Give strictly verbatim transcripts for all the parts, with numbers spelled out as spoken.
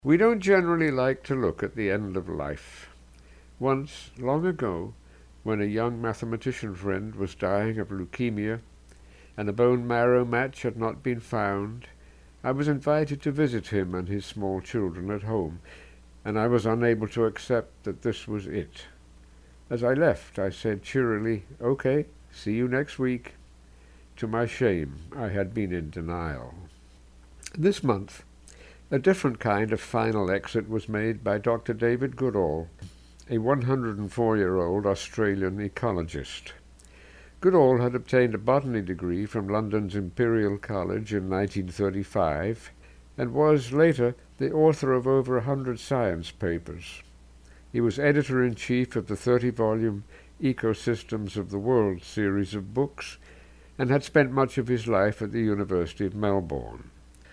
We don't generally like to look at the end of life. Once, long ago, when a young mathematician friend was dying of leukemia and a bone marrow match had not been found, I was invited to visit him and his small children at home, and I was unable to accept that this was it. As I left, I said cheerily, "Okay, see you next week." To my shame, I had been in denial. This month, a different kind of final exit was made by Doctor David Goodall, a one hundred four-year-old Australian ecologist. Goodall had obtained a botany degree from London's Imperial College in nineteen thirty-five and was, later, the author of over a hundred science papers. He was editor-in-chief of the thirty-volume Ecosystems of the World series of books and had spent much of his life at the University of Melbourne.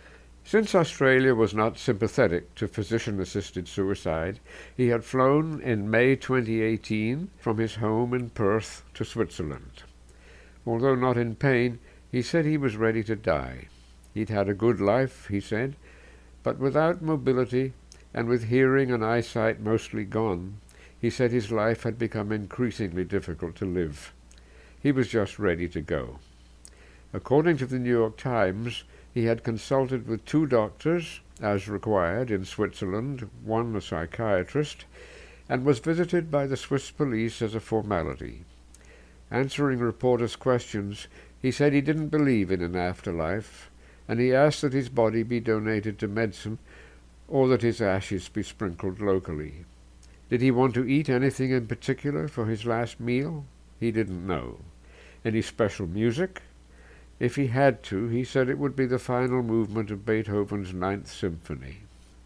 Since Australia was not sympathetic to physician-assisted suicide, he had flown in May twenty eighteen from his home in Perth to Switzerland. Although not in pain, he said he was ready to die. He'd had a good life, he said, but without mobility and with hearing and eyesight mostly gone, he said his life had become increasingly difficult to live. He was just ready to go. According to the New York Times, he had consulted with two doctors, as required, in Switzerland, one a psychiatrist, and was visited by the Swiss police as a formality. Answering reporters' questions, he said he didn't believe in an afterlife, and he asked that his body be donated to medicine or that his ashes be sprinkled locally. Did he want to eat anything in particular for his last meal? He didn't know. Any special music? If he had to, he said it would be the final movement of Beethoven's Ninth Symphony.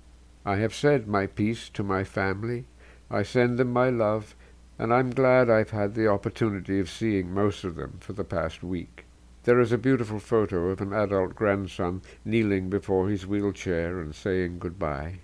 "I have said my piece to my family. I send them my love, and I'm glad I've had the opportunity of seeing most of them for the past week." There is a beautiful photo of an adult grandson kneeling before his wheelchair and saying goodbye.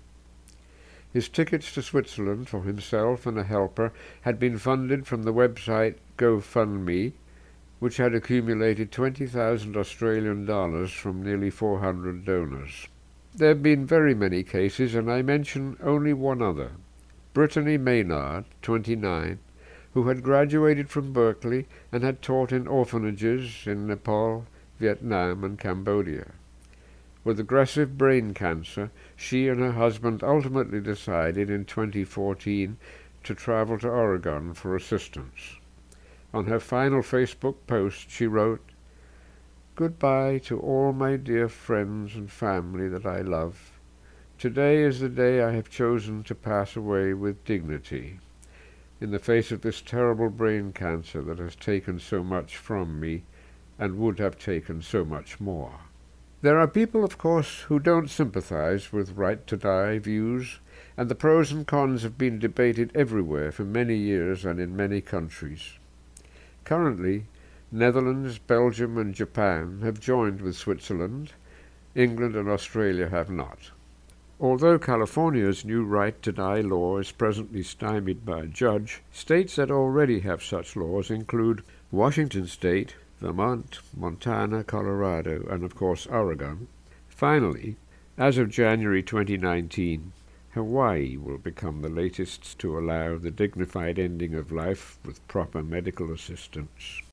His tickets to Switzerland for himself and a helper had been funded from the website GoFundMe, which had accumulated twenty thousand Australian dollars from nearly four hundred donors. There have been very many cases, and I mention only one other. Brittany Maynard, twenty-nine, who had graduated from Berkeley and had taught in orphanages in Nepal, Vietnam, and Cambodia. With aggressive brain cancer, she and her husband ultimately decided in twenty fourteen to travel to Oregon for assistance. On her final Facebook post, she wrote, "Goodbye to all my dear friends and family that I love. Today is the day I have chosen to pass away with dignity, in the face of this terrible brain cancer that has taken so much from me and would have taken so much more." There are people, of course, who don't sympathize with right-to-die views, and the pros and cons have been debated everywhere for many years and in many countries. Currently, Netherlands, Belgium, and Japan have joined with Switzerland. England and Australia have not. Although California's new right-to-die law is presently stymied by a judge, states that already have such laws include Washington State, Vermont, Montana, Colorado, and of course Oregon. Finally, as of January twenty nineteen, Hawaii will become the latest to allow the dignified ending of life with proper medical assistance.